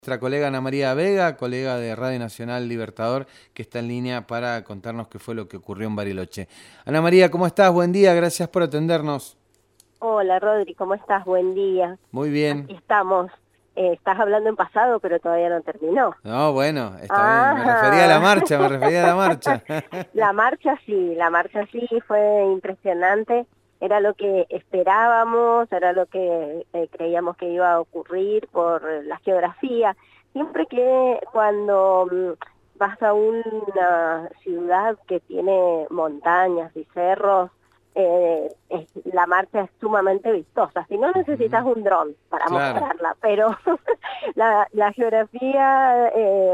Nuestra colega Ana María Vega, colega de Radio Nacional Libertador, que está en línea para contarnos qué fue lo que ocurrió en Bariloche. Ana María, ¿cómo estás? Buen día, gracias por atendernos. Hola Rodri, ¿cómo estás? Buen día. Muy bien. Aquí estamos. Estás hablando en pasado, pero todavía no terminó. No, bueno, está bien, me refería a la Ah, marcha, me refería a la marcha. la marcha sí fue impresionante. Era lo que esperábamos, era lo que creíamos que iba a ocurrir por la geografía. Siempre que cuando vas a una ciudad que tiene montañas y cerros, la marcha es sumamente vistosa. Si no, necesitas Ujú. un dron para Claro, mostrarla, pero la geografía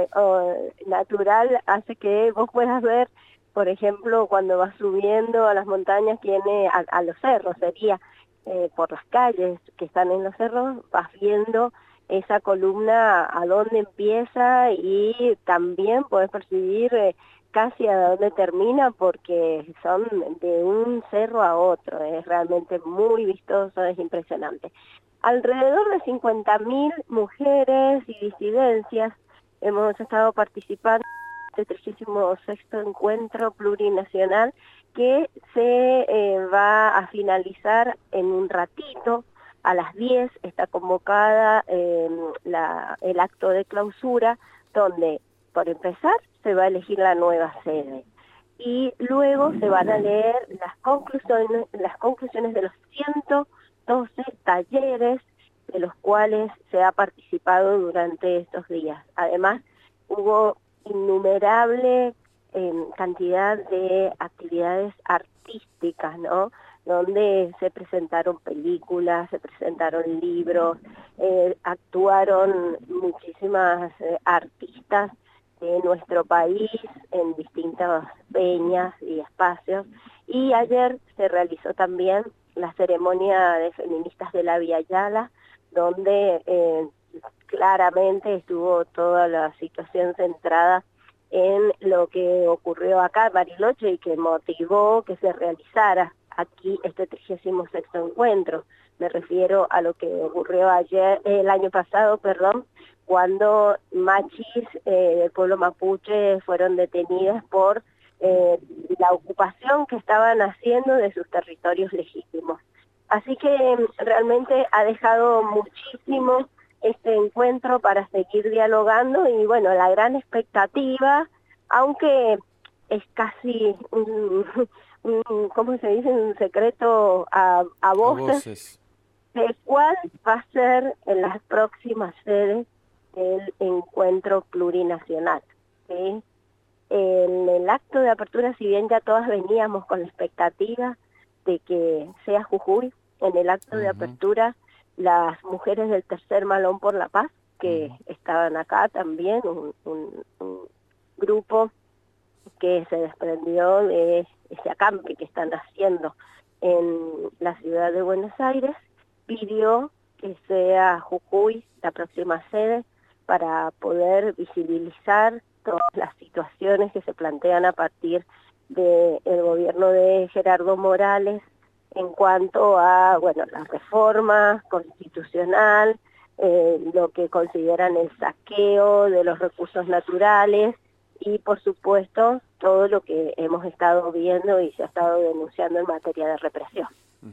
natural hace que vos puedas ver, por ejemplo, cuando vas subiendo a las montañas, a los cerros, sería por las calles que están en los cerros, vas viendo esa columna a dónde empieza y también podés percibir casi a dónde termina porque son de un cerro a otro, es realmente muy vistoso, es impresionante. Alrededor de 50.000 mujeres y disidencias hemos estado participando en este 36º encuentro plurinacional que se va a finalizar en un ratito. A las 10 está convocada el acto de clausura, donde, por empezar, se va a elegir la nueva sede. Y luego se van a leer las conclusiones de los 112 talleres de los cuales se ha participado durante estos días. Además, hubo innumerable cantidad de actividades artísticas, ¿no? Donde se presentaron películas, se presentaron libros, actuaron muchísimas artistas de nuestro país en distintas peñas y espacios. Y ayer se realizó también la ceremonia de feministas de la Vía Yala, donde claramente estuvo toda la situación centrada en lo que ocurrió acá en Bariloche y que motivó que se realizara aquí este 36º encuentro. Me refiero a lo que ocurrió el año pasado, perdón, cuando machis del pueblo mapuche fueron detenidas por la ocupación que estaban haciendo de sus territorios legítimos. Así que realmente ha dejado muchísimo este encuentro para seguir dialogando y bueno, la gran expectativa, aunque es casi ¿cómo se dice? Un secreto a a voces, voces. de cuál va a ser en las próximas sedes del encuentro plurinacional, ¿sí? En el acto de apertura, si bien ya todas veníamos con la expectativa de que sea Jujuy, en el acto de Ujú, apertura las mujeres del Tercer Malón por la Paz, que ujú. estaban acá también, un grupo que se desprendió de ese acampe que están haciendo en la ciudad de Buenos Aires, pidió que sea Jujuy la próxima sede para poder visibilizar todas las situaciones que se plantean a partir del gobierno de Gerardo Morales en cuanto a, bueno, la reforma constitucional, lo que consideran el saqueo de los recursos naturales y, por supuesto, todo lo que hemos estado viendo y se ha estado denunciando en materia de represión.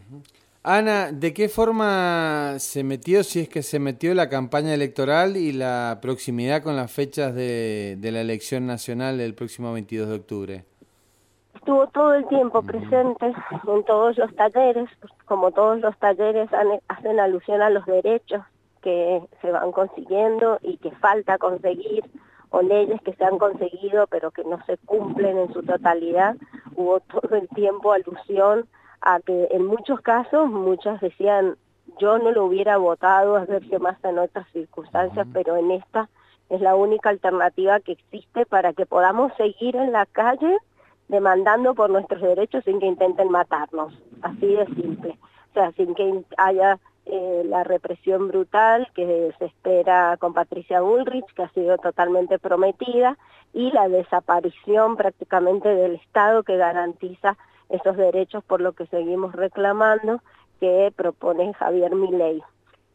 Ana, ¿de qué forma se metió, si es que se metió la campaña electoral y la proximidad con las fechas de la elección nacional del próximo 22 de octubre? Estuvo todo el tiempo Ujú, presente en todos los talleres, como todos los talleres hacen alusión a los derechos que se van consiguiendo y que falta conseguir, o leyes que se han conseguido pero que no se cumplen en su totalidad. Hubo todo el tiempo alusión a que en muchos casos muchas decían yo no lo hubiera votado, a ver qué más en otras circunstancias, ujú. pero en esta es la única alternativa que existe para que podamos seguir en la calle demandando por nuestros derechos sin que intenten matarnos, así de simple. O sea, sin que haya la represión brutal que se espera con Patricia Bullrich, que ha sido totalmente prometida, y la desaparición prácticamente del Estado que garantiza esos derechos por lo que seguimos reclamando, que propone Javier Milei.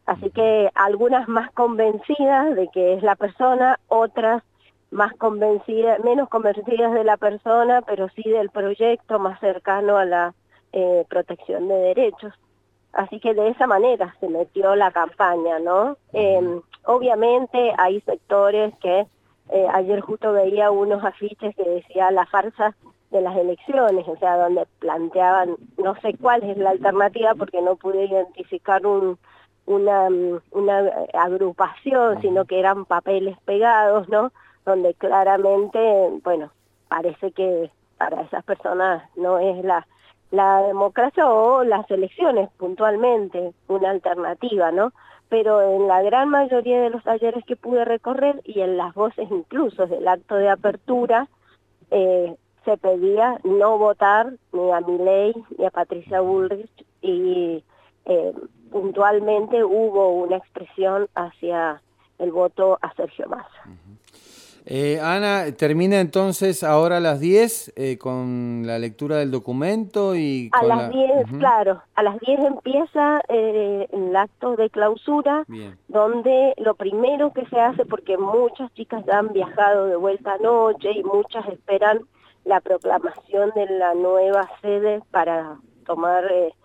Así que algunas más convencidas de que es la persona, otras más convencidas, menos convencidas de la persona, pero sí del proyecto más cercano a la protección de derechos. Así que de esa manera se metió la campaña, ¿no? Obviamente hay sectores que, ayer justo veía unos afiches que decía la farsa de las elecciones, o sea, donde planteaban, no sé cuál es la alternativa porque no pude identificar una agrupación, sino que eran papeles pegados, ¿no? Donde claramente, bueno, parece que para esas personas no es la democracia o las elecciones puntualmente una alternativa, ¿no? Pero en la gran mayoría de los talleres que pude recorrer y en las voces incluso del acto de apertura, se pedía no votar ni a Milei ni a Patricia Bullrich y puntualmente hubo una expresión hacia el voto a Sergio Massa. Ana, termina entonces ahora a las 10 con la lectura del documento y a con las 10, claro, a las 10 empieza el acto de clausura. Bien. Donde lo primero que se hace, porque muchas chicas ya han viajado de vuelta anoche y muchas esperan la proclamación de la nueva sede para tomar,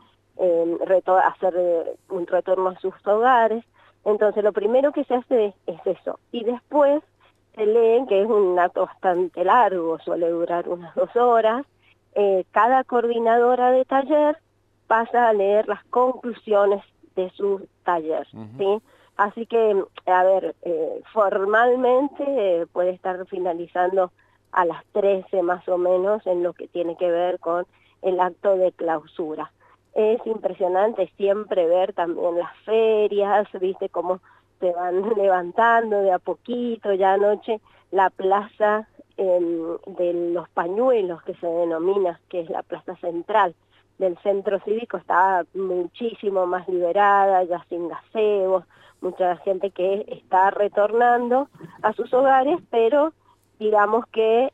hacer un retorno a sus hogares. Entonces lo primero que se hace es eso, y después se lee, que es un acto bastante largo, suele durar unas 2 horas, cada coordinadora de taller pasa a leer las conclusiones de su taller, ¿sí? Así que, a ver, formalmente puede estar finalizando a las 13 más o menos en lo que tiene que ver con el acto de clausura. Es impresionante siempre ver también las ferias, viste cómo se van levantando de a poquito. Ya anoche la plaza de los pañuelos, que se denomina, que es la plaza central del centro cívico, está muchísimo más liberada, ya sin gazebos, mucha gente que está retornando a sus hogares, pero digamos que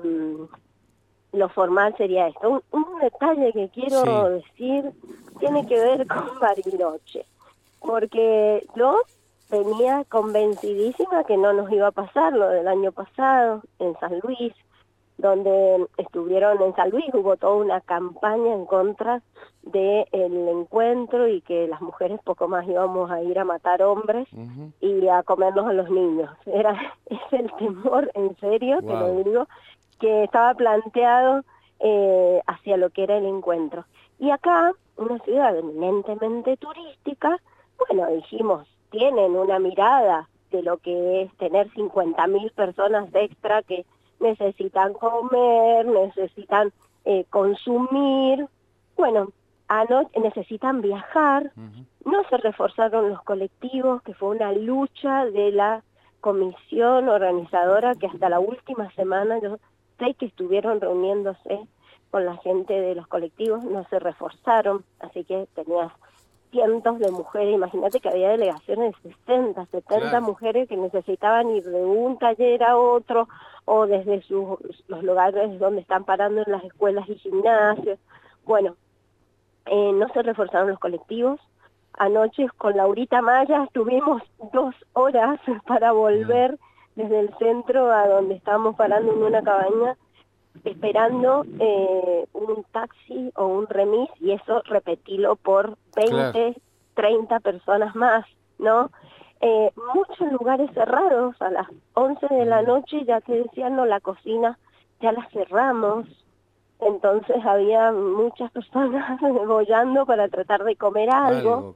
lo formal sería esto. Un detalle que quiero decir tiene que ver con Bariloche, porque yo venía convencidísima que no nos iba a pasar lo del año pasado en San Luis, donde estuvieron en San Luis, hubo toda una campaña en contra del encuentro y que las mujeres poco más íbamos a ir a matar hombres y a comernos a los niños. Es el temor, en serio, te lo digo, que estaba planteado hacia lo que era el encuentro. Y acá, una ciudad eminentemente turística, bueno, dijimos, tienen una mirada de lo que es tener 50.000 personas extra que necesitan comer, necesitan consumir, bueno, necesitan viajar. No se reforzaron los colectivos, que fue una lucha de la comisión organizadora que hasta la última semana, yo sé que estuvieron reuniéndose con la gente de los colectivos, no se reforzaron, así que tenías cientos de mujeres. Imagínate que había delegaciones de 60, 70 mujeres que necesitaban ir de un taller a otro o desde los lugares donde están parando en las escuelas y gimnasios. Bueno, no se reforzaron los colectivos. Anoche con Laurita Maya estuvimos 2 horas para volver desde el centro a donde estábamos parando en una cabaña, esperando un taxi o un remis, y eso repetilo por 20, 30 personas más, ¿no? Muchos lugares cerrados, a las 11 de la noche ya te decían, no, la cocina ya la cerramos. Entonces había muchas personas bollando para tratar de comer algo.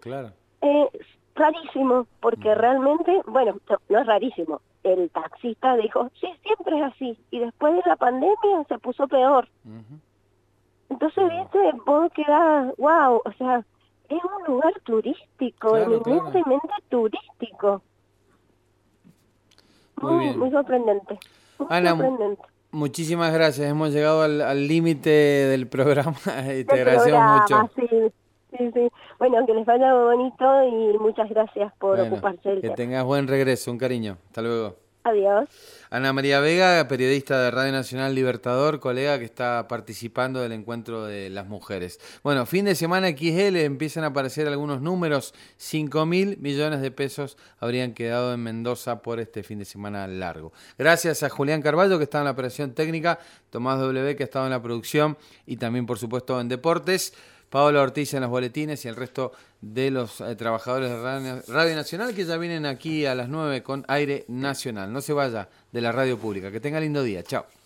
Rarísimo, porque realmente, bueno, no es rarísimo. El taxista dijo, sí, siempre es así. Y después de la pandemia se puso peor. Entonces, viste, vos quedás, wow, o sea, es un lugar turístico, eminentemente turístico. Muy sorprendente. Ana, muchísimas gracias. Hemos llegado al límite del programa y te agradecemos mucho. Sí. Bueno, que les vaya bonito y muchas gracias por ocuparse del tema. Que tengas buen regreso, un cariño. Hasta luego. Adiós. Ana María Vega, periodista de Radio Nacional Libertador, colega que está participando del encuentro de las mujeres. Bueno, fin de semana XL, empiezan a aparecer algunos números. 5.000 millones de pesos habrían quedado en Mendoza por este fin de semana largo. Gracias a Julián Carballo, que está en la operación técnica, Tomás W, que ha estado en la producción y también, por supuesto, en deportes. Paola Ortiz en los boletines y el resto de los trabajadores de Radio Nacional que ya vienen aquí a las 9 con Aire Nacional. No se vaya de la radio pública. Que tenga lindo día. Chao.